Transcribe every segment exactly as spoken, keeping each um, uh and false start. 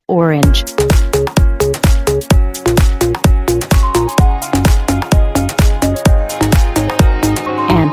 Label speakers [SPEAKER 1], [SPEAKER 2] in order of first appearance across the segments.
[SPEAKER 1] Orange. And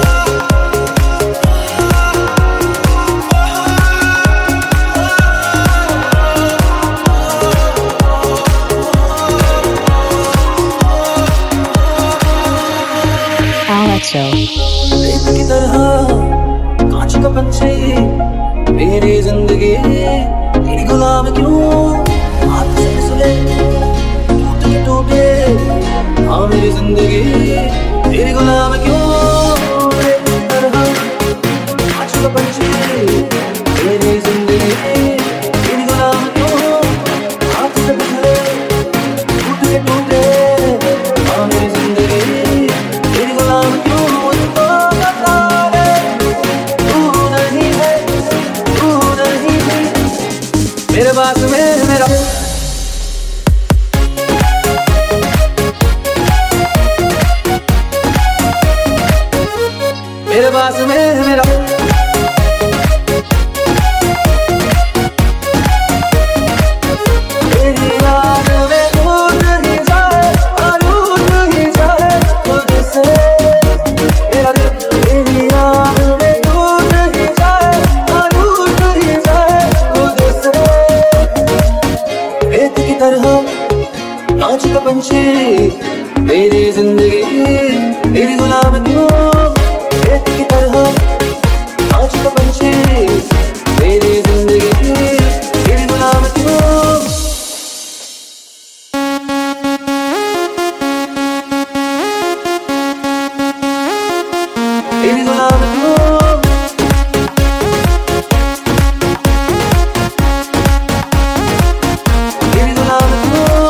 [SPEAKER 1] Alexo.
[SPEAKER 2] रेत की तरह कांच का पंछी मेरी जिंदगी तेरी गुलाम क्यों हाथ से फिसले टूट के टूटे हाँ मेरी जिंदगी तेरी गुलाम क्यों रेत की तरह कांच का पंछी मेरी जिंदगी तेरी गुलाम क्यों हाथ से फिसले टूट के टूटे हाँ मेरी जिंदगी तेरी गुलाम क्यों मेरे पास में मेरा मेरे पास में मेरा तेरी याद में टूट ही जाए और टूट ही जाए तुझसे मेरा दिल तेरी याद में टूट ही जाए और टूट ही जाए तुझसे रेत की तरह कांच का पंछी मेरी जिंदगी तेरी गुलाम क्यों रेत की तरह कांच का पंछी मेरी जिंदगी तेरी गुलाम क्यों तेरी गुलाम क्यों तेरी गुलाम क्यों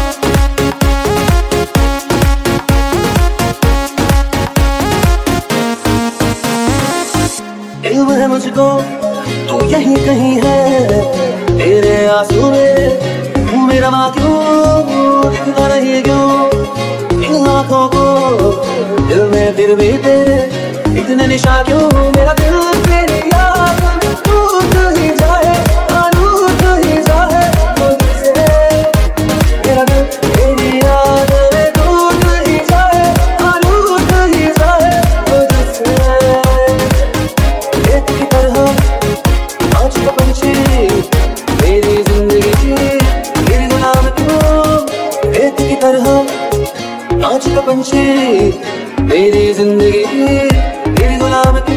[SPEAKER 2] इल्म है मुझको तू यहीं कहीं है तेरे आंसू में तू मेरा माँ क्यों दिखना नहीं क्यों इन आँखों को दिल में फिर भी तेरे इतने निशा क्यों मेरा दिल तेरी याद में टूट ही जाए टूट ही जाए तुझसे मेरा दिल तेरी याद में टूट ही जाए टूट ही जाए तुझसे रेत की तरह कांच का पंछी मेरी जिंदगी तेरी गुलाम क्यों रेत की तरह कांच का पंछी मेरी जिंदगी तेरी गुलाम क्यों